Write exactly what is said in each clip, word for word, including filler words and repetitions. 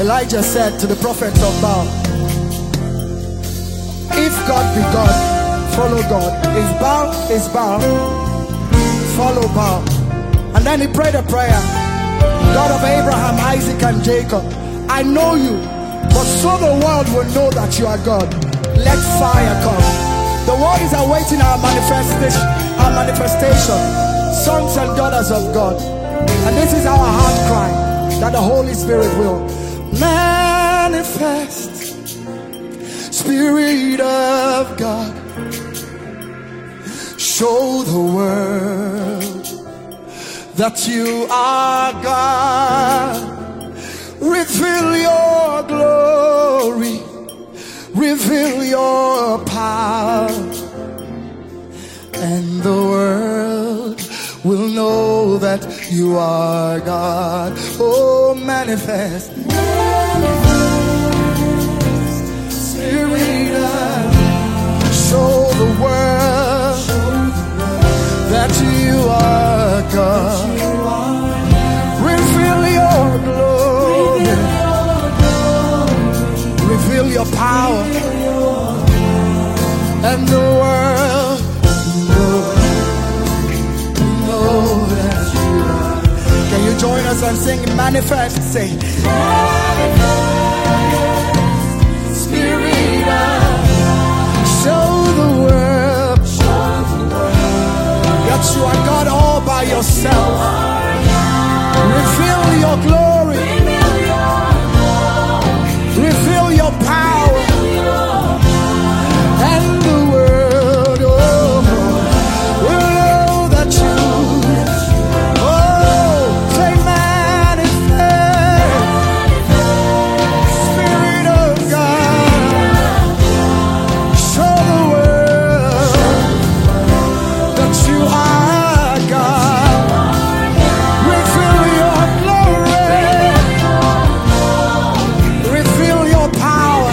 Elijah said to the prophets of Baal, if God be God, follow God. If Baal is Baal, follow Baal. And then he prayed a prayer. God of Abraham, Isaac, and Jacob, I know you, but so the world will know that you are God. Let fire come. The world is awaiting our manifestation, our manifestation, sons and daughters of God. And this is our heart cry, that the Holy Spirit will manifest. Spirit of God, show the world that you are God. Reveal your glory, reveal your power, and the world will know that you are God. Oh, manifest, manifest, Spirit of, show the world that you are God. Reveal your glory, reveal your power, and the world know, know that you are. Can you join us and sing manifest? Say manifest, Spirit of, show the world, show the world that you are God all by yourself. Reveal your glory, reveal your power, and the world, oh, will know that you, oh, say manifest, Spirit of God, show the world that you are God. Reveal your glory, reveal your power,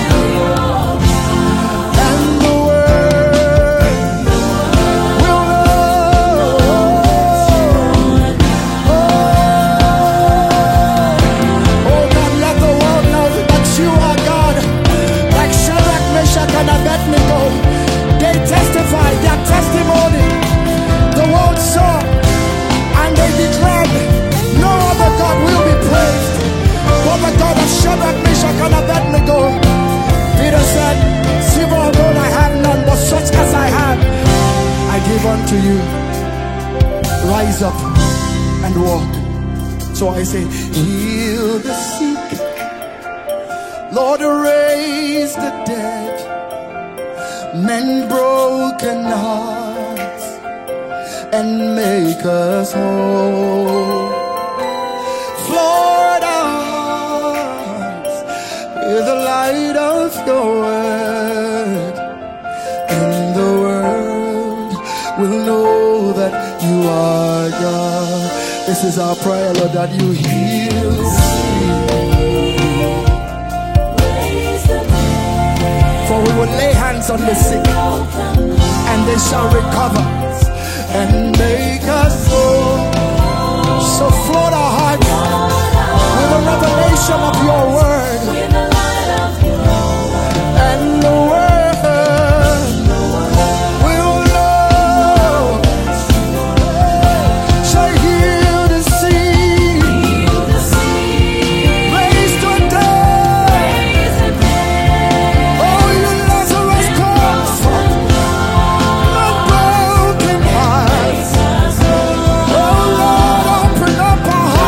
and the world will know. Oh God, let the world know that you are God. Like Shadrach, Meshach, and Abednego, they testified their testimony. The world saw and they declared, no other God will be praised but the God of Shadrach, Meshach, and Abednego. Peter said, silver and gold I have none, but such as I have I give unto you. Rise up and walk. So I say, heal the sick, Lord, raise the dead, mend broken hearts, and make us whole. Flood our hearts with the light of your word, and the world will know that you are God. This is our prayer, Lord, that you heal the sick. For we will lay hands on the sick, and they shall recover and make us whole. So flood our hearts with the revelation of your word, and the word will know. Shall heal the sick, raise the dead. Oh, you Lazarus, comfort the broken hearts. Oh Lord, open up our hearts.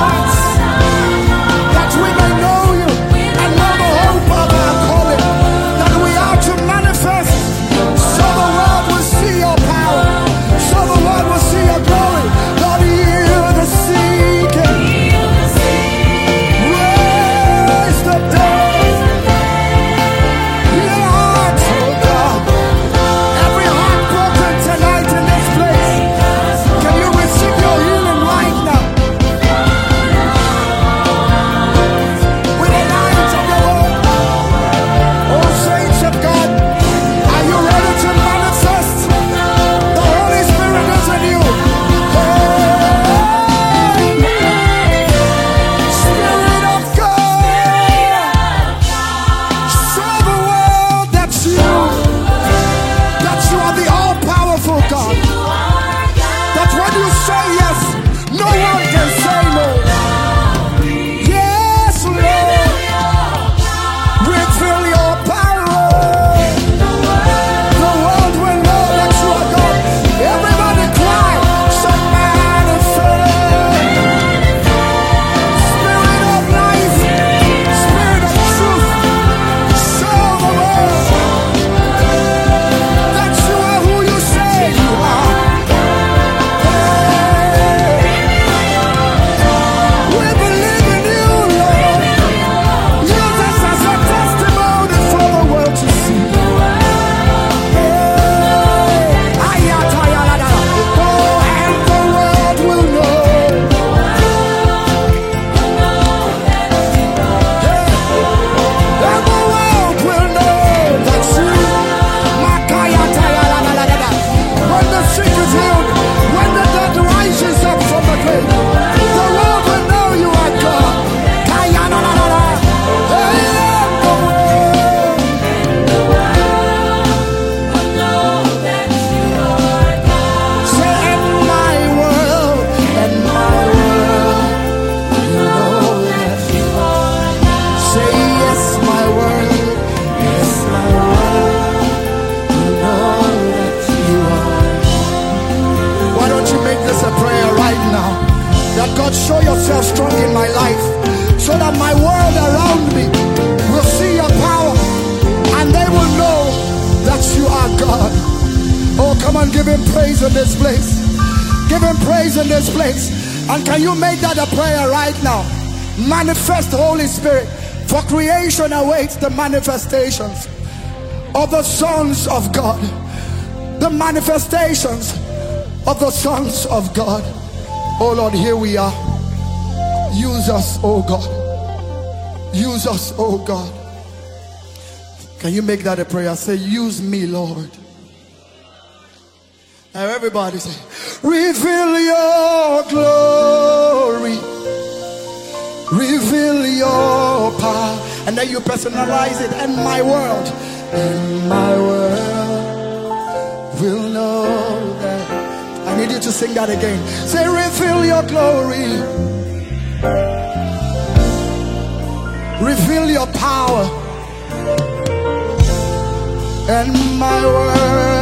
him praise in this place. Give him praise in this place. And can you make that a prayer right now? Manifest the Holy Spirit. For creation awaits the manifestations of the sons of God. The manifestations of the sons of God. Oh Lord, here we are. Use us, oh God. Use us, oh God. Can you make that a prayer? Say, use me, Lord. Now everybody say, reveal your glory. Reveal your power. And then you personalize it. And my world, and my world will know that. I need you to sing that again. Say, reveal your glory. Reveal your power. And my world